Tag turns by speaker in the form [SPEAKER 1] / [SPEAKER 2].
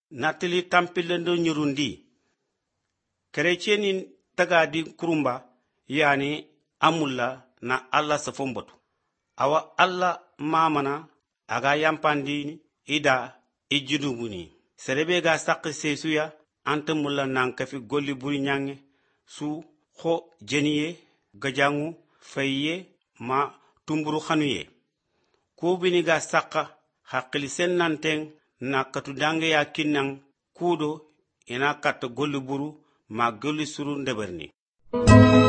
[SPEAKER 1] natili tampilendo nyurundi kerechenin tagadi kurumba yani amulla na Allah safomboto awa Allah mamana aga yampandi ida ijidubuni serebe ga sakki sesuya anta mulla nan kafi golli buri nyange su kho jeniye gajangu fayye ma tumburu khanuye ko bini ga sakka haqqili sennanteng na katu dange ya kinnan kudo ina katta golli buru ma golli suru ndeberni